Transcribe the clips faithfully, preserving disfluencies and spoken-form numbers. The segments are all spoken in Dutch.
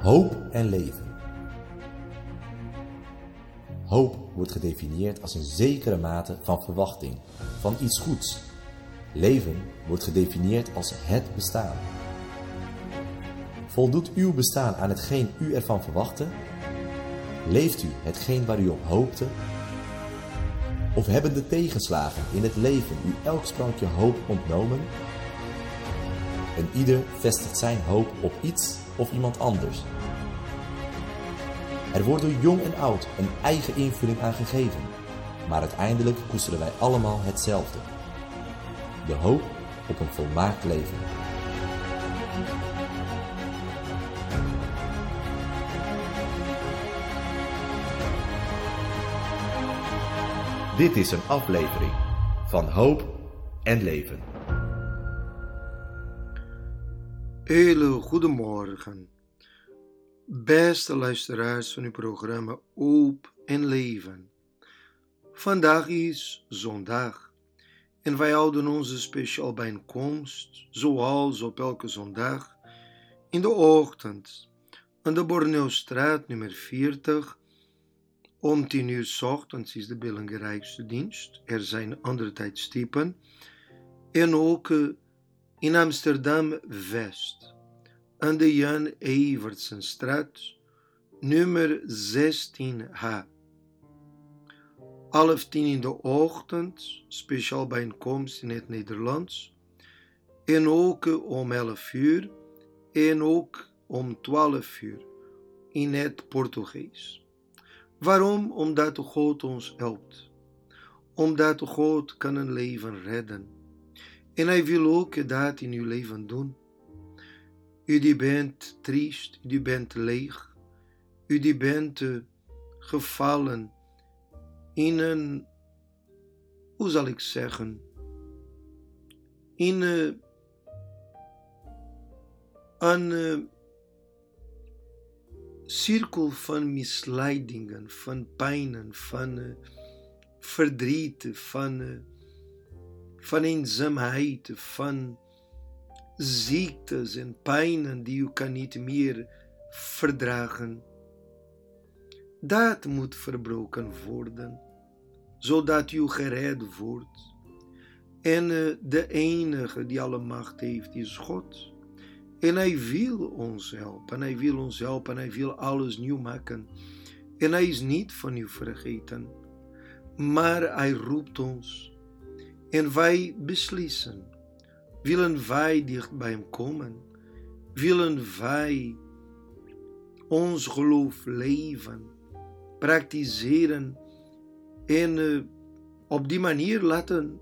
Hoop en leven. Hoop wordt gedefinieerd als een zekere mate van verwachting, van iets goeds. Leven wordt gedefinieerd als het bestaan. Voldoet uw bestaan aan hetgeen u ervan verwachtte? Leeft u hetgeen waar u op hoopte? Of hebben de tegenslagen in het leven u elk sprankje hoop ontnomen? En ieder vestigt zijn hoop op iets of iemand anders. Er wordt door jong en oud een eigen invulling aan gegeven, maar uiteindelijk koesteren wij allemaal hetzelfde. De hoop op een volmaakt leven. Dit is een aflevering van Hoop en Leven. Hele goedemorgen, beste luisteraars van uw programma Hoop en Leven. Vandaag is zondag en wij houden onze speciaal bijeenkomst, zoals op elke zondag, in de ochtend aan de Borneostraat nummer veertig. Om tien uur 's ochtends is de belangrijkste dienst. Er zijn andere tijdstippen. En ook in Amsterdam-West, aan de Jan Evertsenstraat, nummer zestien H. Half tien in de ochtend, speciaal bijeenkomst in het Nederlands. En ook om elf uur. En ook om twaalf uur in het Portugees. Waarom? Omdat God ons helpt. Omdat God kan een leven redden. En Hij wil ook dat in uw leven doen. U die bent triest, u die bent leeg, u die bent uh, gevallen in een, hoe zal ik zeggen, in uh, een uh, cirkel van misleidingen, van pijnen, van uh, verdriet, van, uh, van eenzaamheid, van ziektes en pijnen die u kan niet meer verdragen. Dat moet verbroken worden, zodat u gered wordt. En uh, de enige die alle macht heeft is God. En Hij wil ons helpen, Hij wil ons helpen, Hij wil alles nieuw maken. En Hij is niet van u vergeten, maar Hij roept ons. En wij beslissen, willen wij dicht bij Hem komen? Willen wij ons geloof leven, praktiseren en uh, op die manier laten,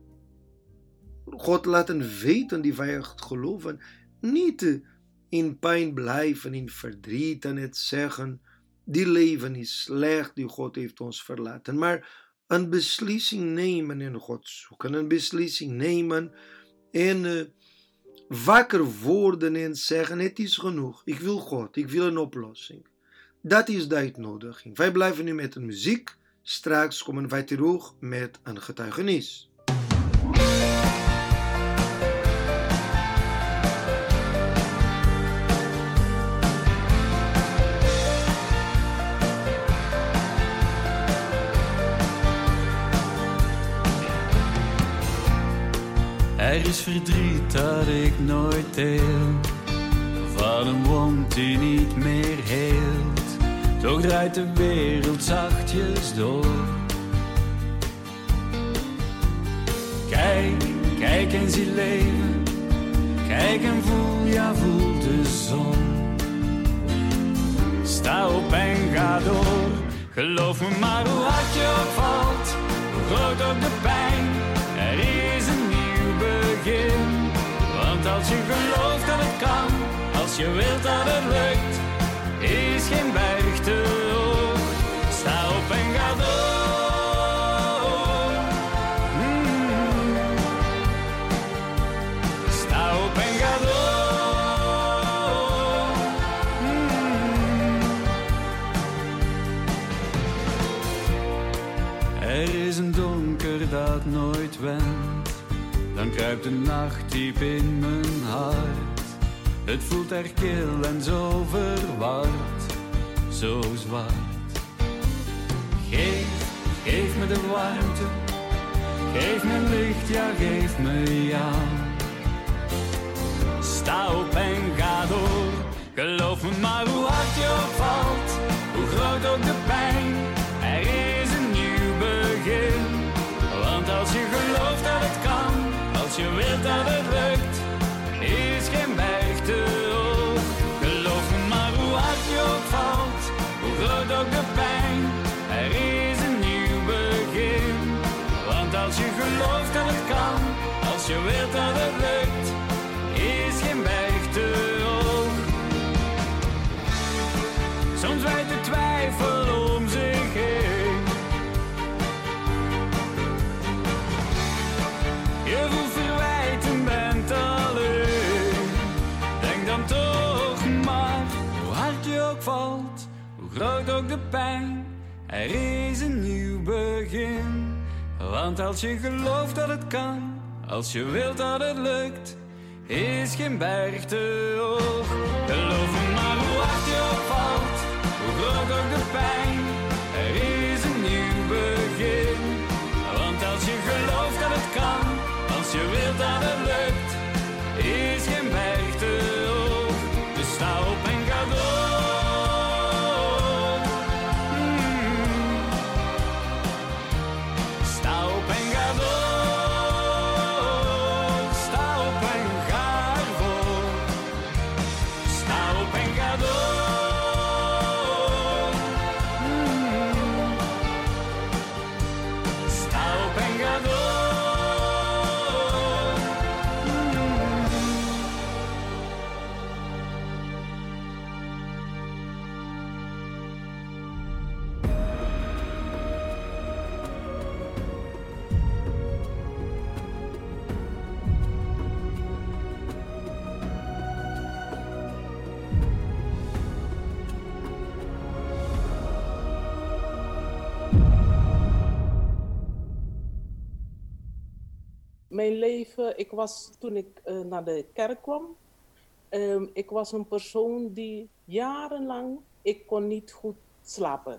God laten weten die wij echt geloven? Niet in pijn blijven, in verdriet en het zeggen, die leven is slecht, die God heeft ons verlaten. Maar een beslissing nemen en God zoeken, een beslissing nemen en uh, wakker worden en zeggen, het is genoeg, ik wil God, ik wil een oplossing. Dat is de uitnodiging. Wij blijven nu met een muziek, straks komen wij terug met een getuigenis. Er is verdriet dat ik nooit deel, van een wond die niet meer heelt. Toch draait de wereld zachtjes door. Kijk, kijk en zie leven. Kijk en voel, ja voel de zon. Sta op en ga door. Geloof me maar hoe hard je opvalt, hoe groot ook de pijn. Er is een begin. Want als je gelooft dat het kan, als je wilt dat het lukt, is geen berg te hoog. Sta op en ga door. Mm. Sta op en ga door. Mm. Er is een donker dat nooit wendt. Dan kruipt de nacht diep in mijn hart. Het voelt erg kil en zo verward. zo zwart. Geef, geef me de warmte, geef me licht, ja geef me jou. Sta op en ga door, geloof me maar hoe hard je ook valt, hoe groot ook de pijn, er is een nieuw begin. Want als je gelooft dat het kan, als je wilt dat het lukt, is geen berg te hoog. Geloof me maar hoe hard je ook valt, hoe groot ook de pijn, er is een nieuw begin. Want als je gelooft dat het kan, als je wilt dat het lukt, is geen berg te hoog. Soms wijdt de twijfel om zich heen. Je voelt verwijten, bent alleen. Denk dan toch maar, hoe hard je ook valt, hoe groot ook de pijn, er is een nieuw begin. Want als je gelooft dat het kan, als je wilt dat het lukt, is geen berg te hoog. Geloof me maar hoe hard je ook valt, hoe groot ook de pijn, er is een nieuw begin. Want als je gelooft dat het kan, als je wilt dat het lukt, is geen berg te hoog. Dus sta op en ga door. Mm. Sta op en ga door. Sta op en ga ervoor. Sta op en ga door. Mm. Sta op en ga door. Mijn leven, ik was toen ik uh, naar de kerk kwam, um, ik was een persoon die jarenlang, ik kon niet goed slapen.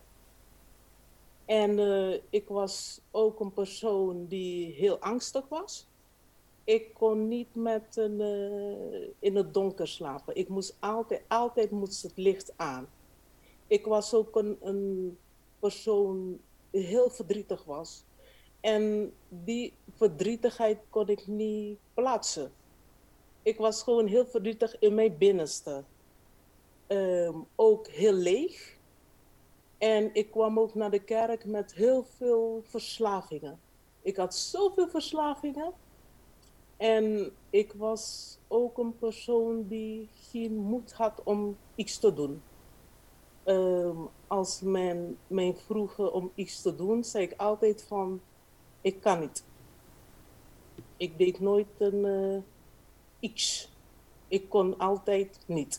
En uh, ik was ook een persoon die heel angstig was. Ik kon niet met een, uh, in het donker slapen. Ik moest altijd, altijd moest het licht aan. Ik was ook een, een persoon die heel verdrietig was. En die verdrietigheid kon ik niet plaatsen. Ik was gewoon heel verdrietig in mijn binnenste. Um, ook heel leeg. En ik kwam ook naar de kerk met heel veel verslavingen. Ik had zoveel verslavingen. En ik was ook een persoon die geen moed had om iets te doen. Um, als men mij vroeg om iets te doen, zei ik altijd van, ik kan niet. Ik deed nooit een uh, iets. Ik kon altijd niet.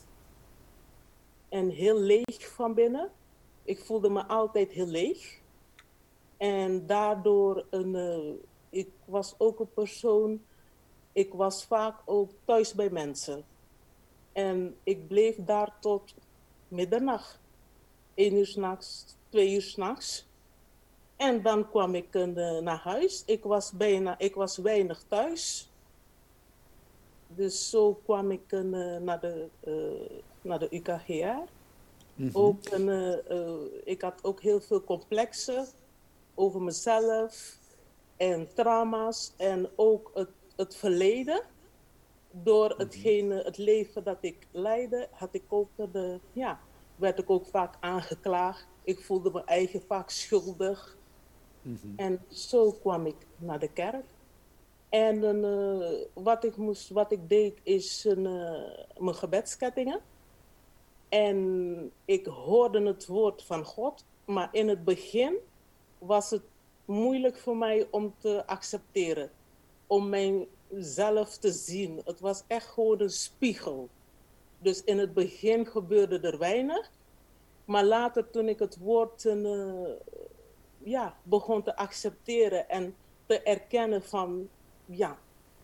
En heel leeg van binnen. Ik voelde me altijd heel leeg. En daardoor, een, uh, ik was ook een persoon, ik was vaak ook thuis bij mensen. En ik bleef daar tot middernacht. Eén uur 's nachts, twee uur 's nachts. En dan kwam ik uh, naar huis. Ik was, bijna, ik was weinig thuis. Dus zo kwam ik uh, naar, de, uh, naar de U K G R. Mm-hmm. Ook een, uh, uh, ik had ook heel veel complexen over mezelf en trauma's. En ook het, het verleden. Door mm-hmm. hetgene, het leven dat ik leidde, had ik ook de, ja, werd ik ook vaak aangeklaagd. Ik voelde me eigen vaak schuldig. Mm-hmm. En zo kwam ik naar de kerk. En uh, wat, ik moest, wat ik deed is een, uh, mijn gebedskettingen. En ik hoorde het woord van God. Maar in het begin was het moeilijk voor mij om te accepteren. Om mijzelf te zien. Het was echt gewoon een spiegel. Dus in het begin gebeurde er weinig. Maar later toen ik het woord uh, ja, begon te accepteren en te erkennen van, ja,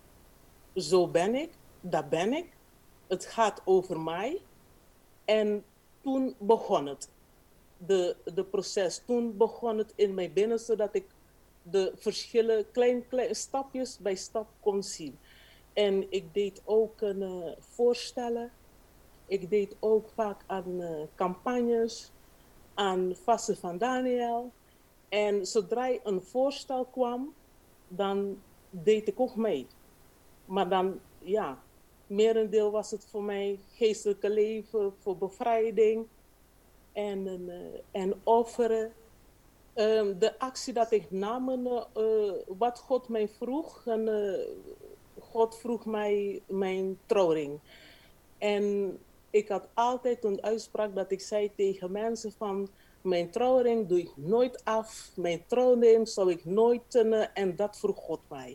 zo ben ik, dat ben ik. Het gaat over mij. En toen begon het. de, de proces. Toen begon het in mijn binnenste dat ik de verschillen klein, klein stapjes bij stap kon zien. En ik deed ook een uh, voorstellen. Ik deed ook vaak aan uh, campagnes, aan Vasten van Daniel. En zodra een voorstel kwam, dan deed ik ook mee. Maar dan, ja, merendeel was het voor mij geestelijke leven, voor bevrijding en, uh, en offeren. Um, de actie dat ik nam, uh, wat God mij vroeg, en, uh, God vroeg mij mijn trouwring. En ik had altijd een uitspraak dat ik zei tegen mensen van, mijn trouwring doe ik nooit af, mijn trouwring zou ik nooit, uh, en dat vroeg God mij.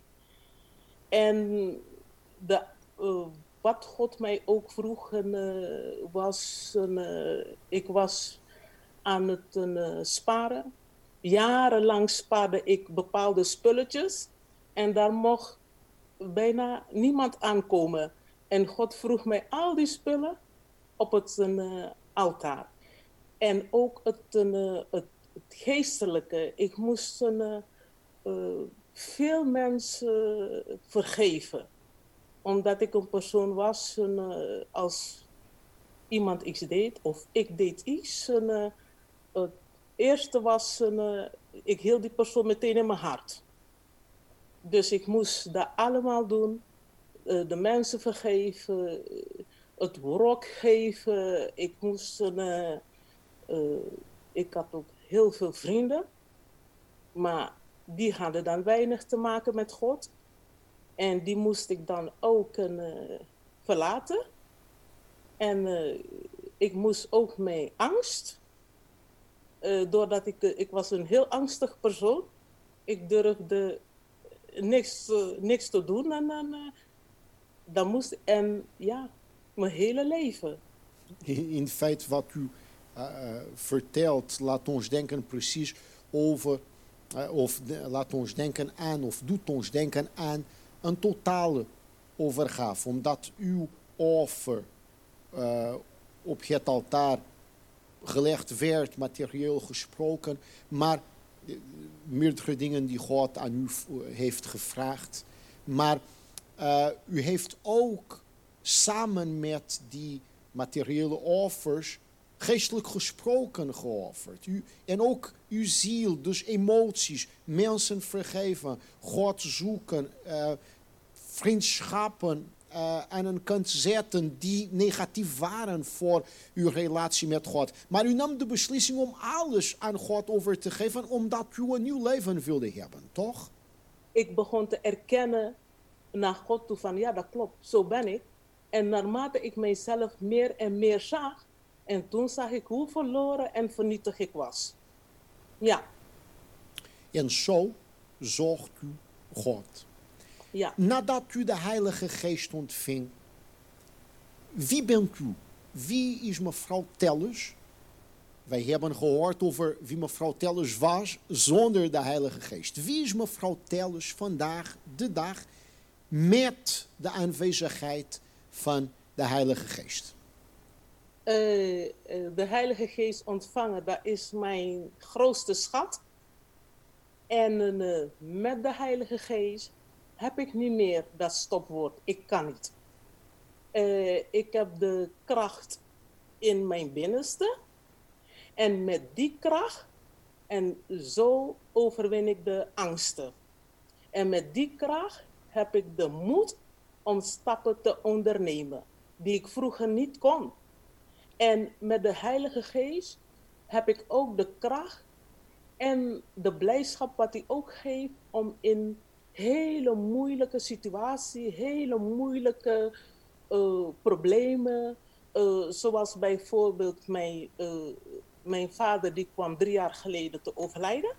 En de, uh, wat God mij ook vroeg, uh, was, uh, ik was aan het uh, sparen. Jarenlang spaarde ik bepaalde spulletjes en daar mocht bijna niemand aankomen. En God vroeg mij al die spullen op het uh, altaar. En ook het, uh, het, het geestelijke. Ik moest uh, uh, veel mensen uh, vergeven. Omdat ik een persoon was, uh, als iemand iets deed of ik deed iets. Uh, het eerste was, uh, ik hield die persoon meteen in mijn hart. Dus ik moest dat allemaal doen. Uh, de mensen vergeven, uh, het wrok geven. Ik moest, uh, uh, ik had ook heel veel vrienden. Maar die hadden dan weinig te maken met God. En die moest ik dan ook uh, verlaten. En uh, ik moest ook mee angst. Uh, doordat ik, uh, ik was een heel angstig persoon. Ik durfde niks, uh, niks te doen. En dan, uh, dan moest, en ja, mijn hele leven. In, in feite, wat u uh, vertelt, laat ons denken precies over, uh, of de, laat ons denken aan, of doet ons denken aan een totale overgave. Omdat uw offer uh, op het altaar gelegd werd, materieel gesproken, maar meerdere dingen die God aan u heeft gevraagd. Maar uh, u heeft ook samen met die materiële offers geestelijk gesproken geofferd. U, en ook uw ziel, dus emoties, mensen vergeven, God zoeken, uh, vriendschappen uh, aan een kant zetten die negatief waren voor uw relatie met God. Maar u nam de beslissing om alles aan God over te geven, omdat u een nieuw leven wilde hebben, toch? Ik begon te erkennen naar God toe van, ja, dat klopt, zo ben ik. En naarmate ik mijzelf meer en meer zag, en toen zag ik hoe verloren en vernietigd ik was. Ja. En zo zocht u God. Ja. Nadat u de Heilige Geest ontving, wie bent u? Wie is mevrouw Tellus? Wij hebben gehoord over wie mevrouw Tellus was zonder de Heilige Geest. Wie is mevrouw Tellus vandaag de dag met de aanwezigheid van de Heilige Geest? Uh, de Heilige Geest ontvangen, dat is mijn grootste schat. En uh, met de Heilige Geest heb ik niet meer dat stopwoord. Ik kan niet. Uh, ik heb de kracht in mijn binnenste. En met die kracht, en zo overwin ik de angsten. En met die kracht heb ik de moed om stappen te ondernemen, die ik vroeger niet kon. En met de Heilige Geest heb ik ook de kracht en de blijdschap wat hij ook geeft om in hele moeilijke situaties, hele moeilijke uh, problemen, uh, zoals bijvoorbeeld mijn, uh, mijn vader die kwam drie jaar geleden te overlijden.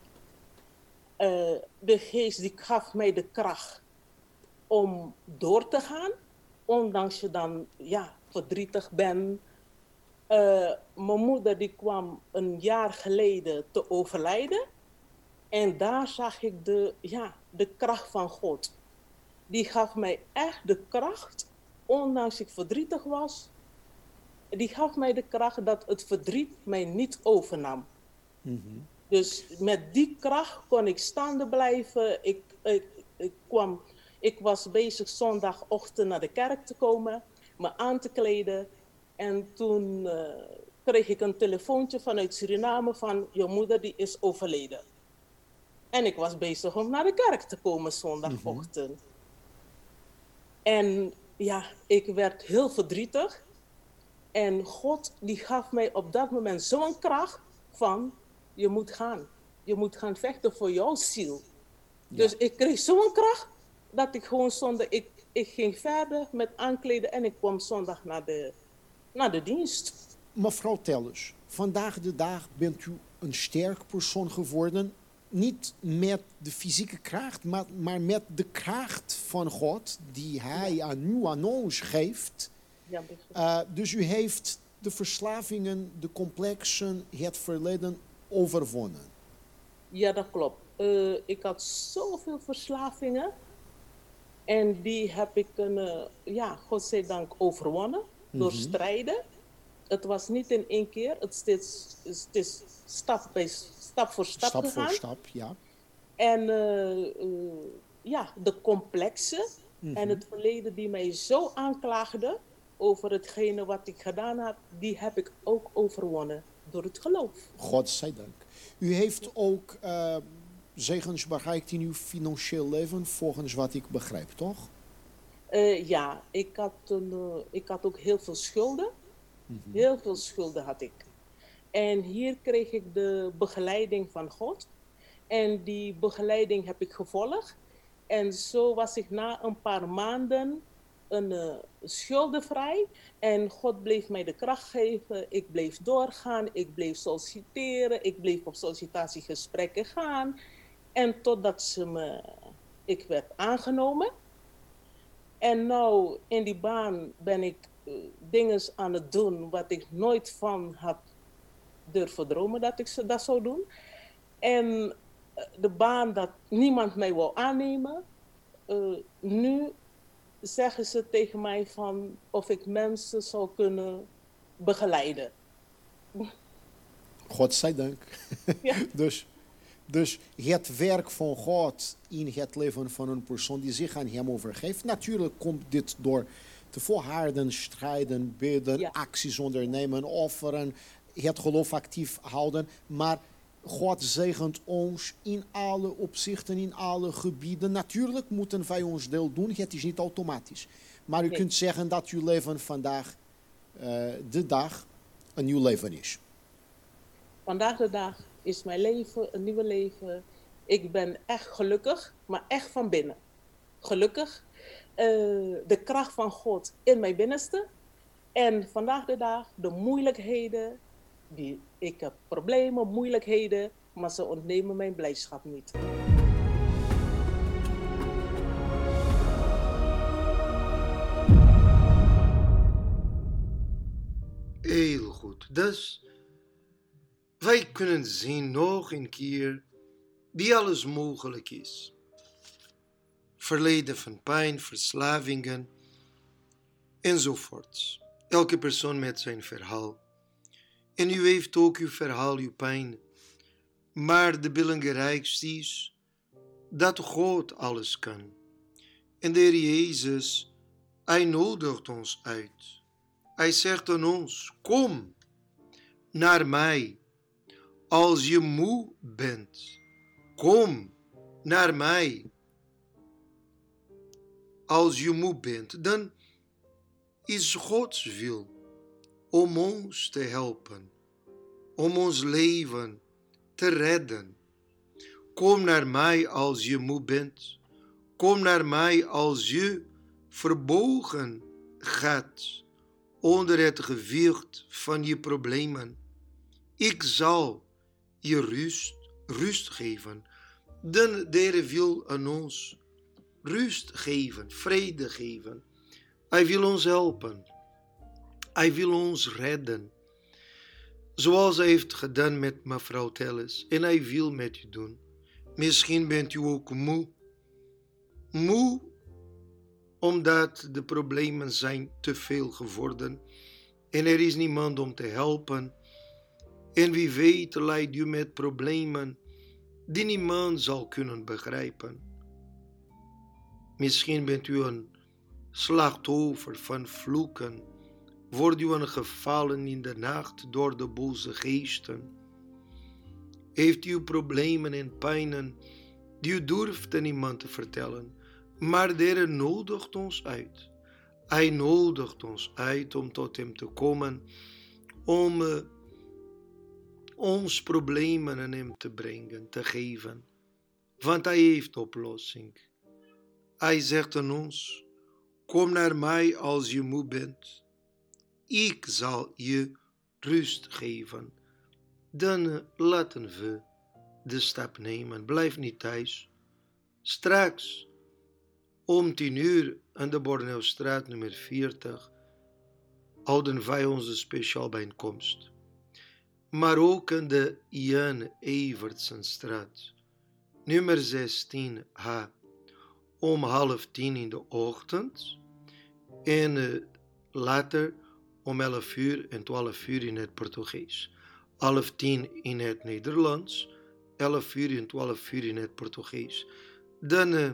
Uh, de Geest die gaf mij de kracht om door te gaan, ondanks je dan ja, verdrietig bent. Uh, mijn moeder die kwam een jaar geleden te overlijden. En daar zag ik de, ja, de kracht van God. Die gaf mij echt de kracht, ondanks ik verdrietig was. Die gaf mij de kracht dat het verdriet mij niet overnam. Mhm. Dus met die kracht kon ik staande blijven. Ik, ik, ik, kwam, ik was bezig zondagochtend naar de kerk te komen, me aan te kleden. En toen uh, kreeg ik een telefoontje vanuit Suriname van je moeder die is overleden. En ik was bezig om naar de kerk te komen zondagochtend. Mm-hmm. En ja, ik werd heel verdrietig. En God die gaf mij op dat moment zo'n kracht van je moet gaan. Je moet gaan vechten voor jouw ziel. Ja. Dus ik kreeg zo'n kracht dat ik gewoon zondag, ik, ik ging verder met aankleden en ik kwam zondag naar de, naar de dienst. Mevrouw Tellus, vandaag de dag bent u een sterk persoon geworden. Niet met de fysieke kracht, maar, maar met de kracht van God die Hij ja. aan u, aan ons geeft. Ja, uh, dus u heeft de verslavingen, de complexen, het verleden overwonnen. Ja, dat klopt. Uh, ik had zoveel verslavingen. En die heb ik, uh, ja, godzijdank overwonnen. Mm-hmm. Door strijden. Het was niet in één keer. Het is, het is stap, bij, stap voor stap Stap gegaan. voor stap, ja. En uh, uh, ja, de complexen. Mm-hmm. En het verleden die mij zo aanklaagde over hetgene wat ik gedaan heb, die heb ik ook overwonnen door het geloof. God zij dank. U heeft ook uh, zegens bereikt in uw financieel leven, volgens wat ik begrijp, toch? Uh, ja, ik had, een, uh, ik had ook heel veel schulden. Mm-hmm. Heel veel schulden had ik. En hier kreeg ik de begeleiding van God. En die begeleiding heb ik gevolgd. En zo was ik na een paar maanden een uh, schuldenvrij. En God bleef mij de kracht geven. Ik bleef doorgaan. Ik bleef solliciteren. Ik bleef op sollicitatiegesprekken gaan. En totdat ze me, ik werd aangenomen. En nou, in die baan ben ik uh, dingen aan het doen wat ik nooit van had durven dromen dat ik dat zou doen. En uh, de baan dat niemand mij wil aannemen. Uh, nu zeggen ze tegen mij van of ik mensen zou kunnen begeleiden. God zij dank. Ja. dus, dus het werk van God in het leven van een persoon die zich aan hem overgeeft. Natuurlijk komt dit door te volharden, strijden, bidden, ja. acties ondernemen, offeren, het geloof actief houden. Maar God zegent ons in alle opzichten, in alle gebieden. Natuurlijk moeten wij ons deel doen, het is niet automatisch. Maar u nee. kunt zeggen dat uw leven vandaag uh, de dag een nieuw leven is. Vandaag de dag is mijn leven een nieuw leven. Ik ben echt gelukkig, maar echt van binnen. Gelukkig. Uh, de kracht van God in mijn binnenste. En vandaag de dag de moeilijkheden. Die, ik heb problemen, moeilijkheden, maar ze ontnemen mijn blijdschap niet. Heel goed. Dus wij kunnen zien nog een keer die alles mogelijk is. Verleden van pijn, verslavingen enzovoorts. Elke persoon met zijn verhaal. En u heeft ook uw verhaal, uw pijn. Maar de belangrijkste is dat God alles kan. En de Heer Jezus, Hij nodigt ons uit. Hij zegt aan ons, kom naar mij. Als je moe bent, kom naar mij. Als je moe bent, dan is Gods wil om ons te helpen, om ons leven te redden. Kom naar mij als je moe bent. Kom naar mij als je verbogen gaat onder het gewicht van je problemen. Ik zal je rust, rust geven. Dan de Heer wil aan ons rust geven, vrede geven. Hij wil ons helpen. Hij wil ons redden. Zoals hij heeft gedaan met mevrouw Tellus. En hij wil met u doen. Misschien bent u ook moe. Moe omdat de problemen zijn te veel geworden. En er is niemand om te helpen. En wie weet leidt u met problemen die niemand zal kunnen begrijpen. Misschien bent u een slachtoffer van vloeken, wordt u aangevallen in de nacht door de boze geesten. Heeft u problemen en pijnen die u durft aan niemand te vertellen, maar de Heer nodigt ons uit. Hij nodigt ons uit om tot hem te komen, om uh, ons problemen aan hem te brengen, te geven. Want hij heeft oplossing. Hij zegt aan ons, kom naar mij als je moe bent. Ik zal je rust geven. Dan uh, laten we de stap nemen. Blijf niet thuis. Straks, om tien uur aan de Borneo-straat nummer veertig, houden wij onze speciaal bijeenkomst. Maar ook aan de Jan Evertsenstraat, nummer zestien H, om half tien in de ochtend en uh, later om elf uur en twaalf uur in het Portugees. Half tien in het Nederlands, elf uur en twaalf uur in het Portugees. Dan uh,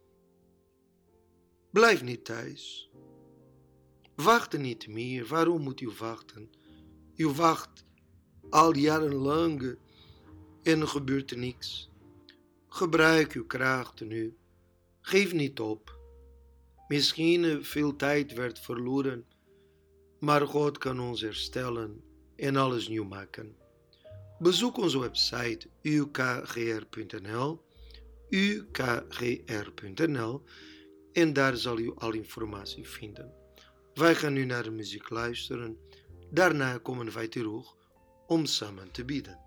blijf niet thuis. Wacht niet meer. Waarom moet u wachten? U wacht al jarenlang en er gebeurt niks. Gebruik uw krachten nu. Geef niet op. Misschien veel tijd werd verloren, maar God kan ons herstellen en alles nieuw maken. Bezoek onze website u k g r punt n l, u k g r punt n l en daar zal u al informatie vinden. Wij gaan nu naar de muziek luisteren. Daarna komen wij terug om samen te bidden.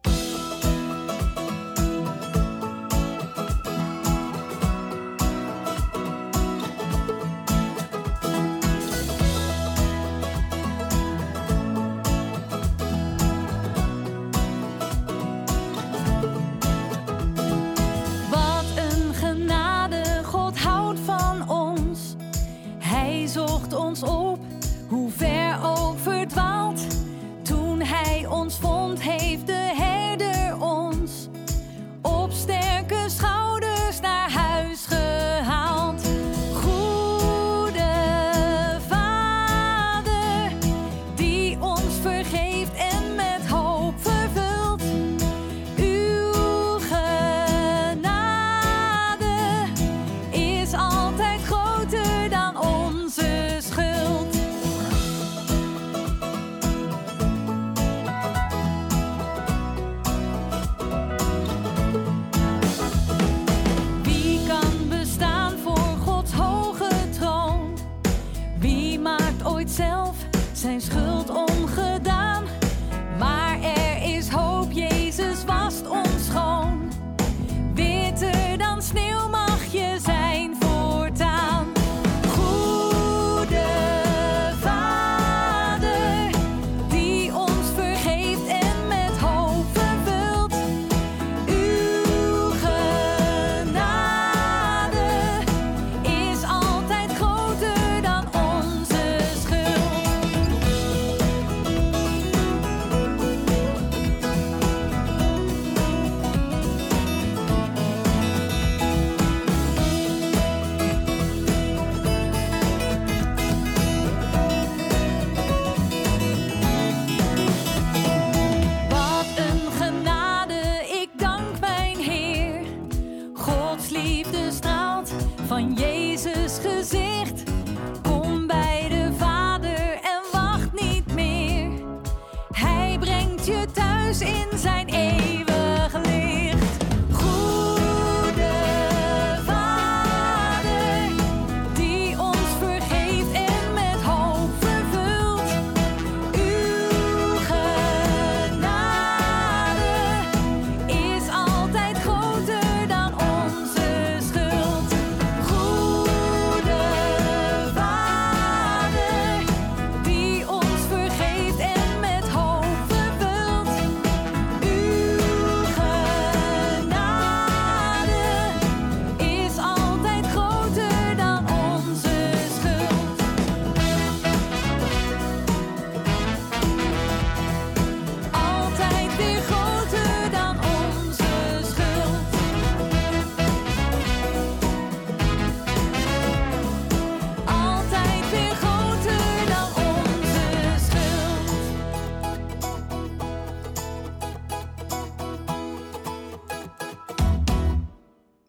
Zijn schuld ongedaan, maar er is hoop, Jezus wast ons schoon. Witter dan sneeuw mag je zijn voortaan. Goede Vader, die ons vergeeft en met hoop vervult. Uw genade is altijd groter dan onze schuld. Van Jezus gezicht, kom bij de Vader en wacht niet meer. Hij brengt je thuis in zijn eeuwig licht. Goede Vader, die ons vergeeft en met hoop vervult. Uw genade is altijd groter dan onze schuld. Uw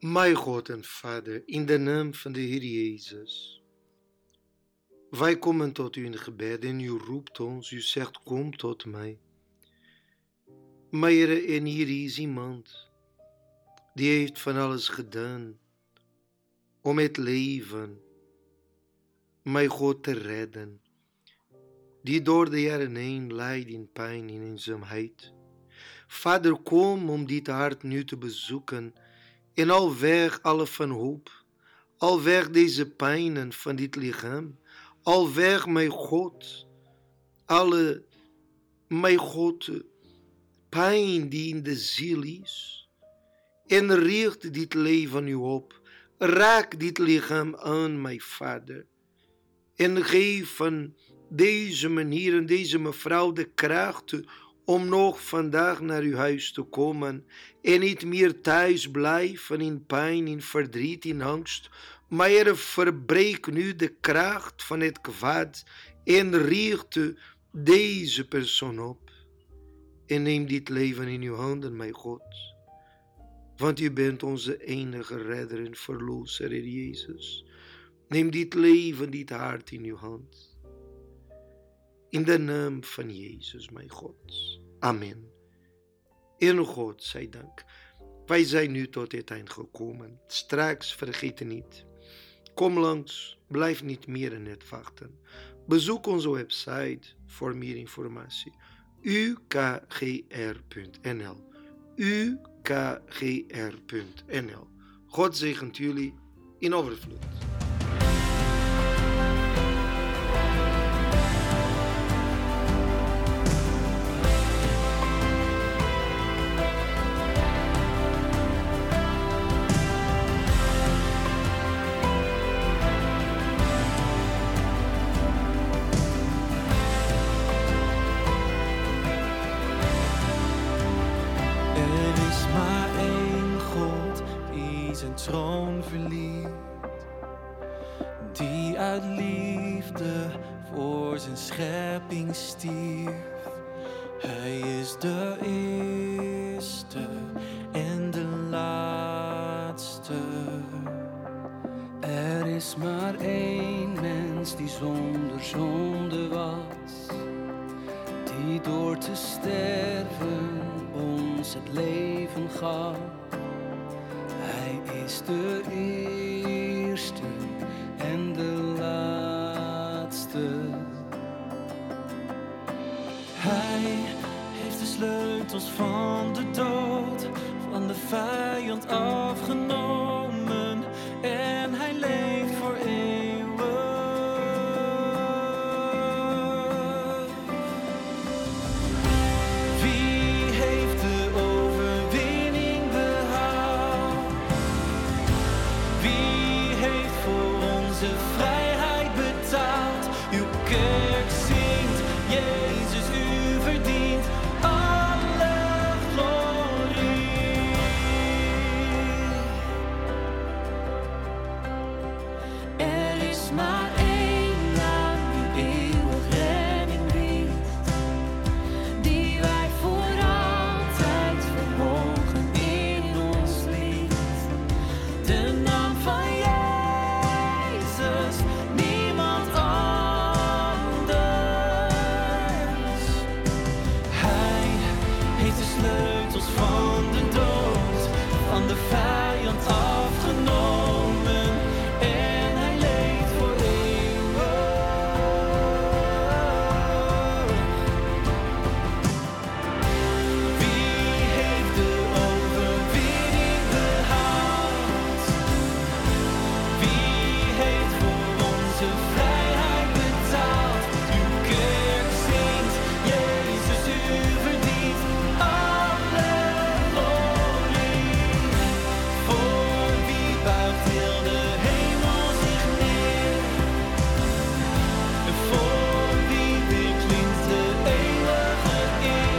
Mijn God en Vader, in de naam van de Heer Jezus. Wij komen tot u in gebed en u roept ons, u zegt kom tot mij. Maar Heer, en hier is iemand die heeft van alles gedaan om het leven, mijn God, te redden. Die door de jaren heen lijdt in pijn en eenzaamheid. Vader, kom om dit hart nu te bezoeken en al weg alle van hoop, al weg deze pijnen van dit lichaam, al weg, mijn God, alle, mijn God, pijn die in de ziel is. En richt dit leven nu op, raak dit lichaam aan, mijn Vader. En geef van deze manier en deze mevrouw de kracht om nog vandaag naar uw huis te komen en niet meer thuis blijven in pijn, in verdriet, in angst. Maar Heer, verbreek nu de kracht van het kwaad en richt deze persoon op. En neem dit leven in uw handen, mijn God. Want u bent onze enige redder en verlosser, Heer Jezus. Neem dit leven, dit hart in uw hand. In de naam van Jezus, mijn God. Amen. En God zij dank. Wij zijn nu tot het eind gekomen. Straks vergeet niet. Kom langs, blijf niet meer in het wachten. Bezoek onze website voor meer informatie. u k g r punt n l u k g r punt n l. God zegent jullie in overvloed. Troon verliet, die uit liefde voor zijn schepping stierf. Hij is de eerste en de laatste. Er is maar één mens die zonder zonde was, die door te sterven ons het leven gaf. Hij is de eerste en de laatste. Hij heeft de sleutels van de dood, van de vijand afgenomen. En hij leeft voor eeuwig. Wie heeft de overwinning behaald? Wie heeft voor onze vrijheid betaald? Uw kerk zingt, Jezus, u verdient alle glorie. Er is maar één naam die eeuwig redding biedt, die wij voor altijd verborgen in ons liet. De naam van Jezus, niemand anders. Hij heeft de sleutels van de dood, van de vijand